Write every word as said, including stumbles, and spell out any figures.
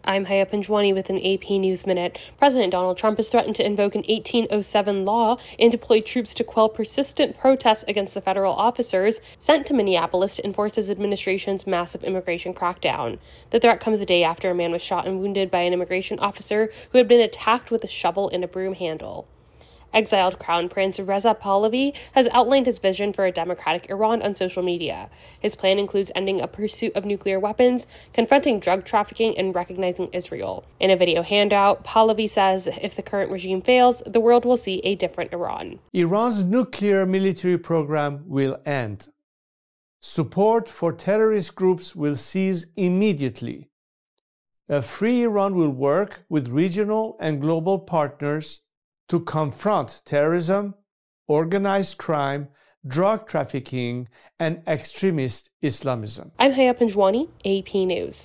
I'm Haya Panjwani with an A P News Minute. President Donald Trump has threatened to invoke an eighteen oh seven law and deploy troops to quell persistent protests against the federal officers sent to Minneapolis to enforce his administration's massive immigration crackdown. The threat comes a day after a man was shot and wounded by an immigration officer who had been attacked with a shovel and a broom handle. Exiled Crown Prince Reza Pahlavi has outlined his vision for a democratic Iran on social media. His plan includes ending a pursuit of nuclear weapons, confronting drug trafficking, and recognizing Israel. In a video handout, Pahlavi says if the current regime fails, the world will see a different Iran. Iran's nuclear military program will end. Support for terrorist groups will cease immediately. A free Iran will work with regional and global partners to confront terrorism, organized crime, drug trafficking, and extremist Islamism. I'm Haya Panjwani, A P News.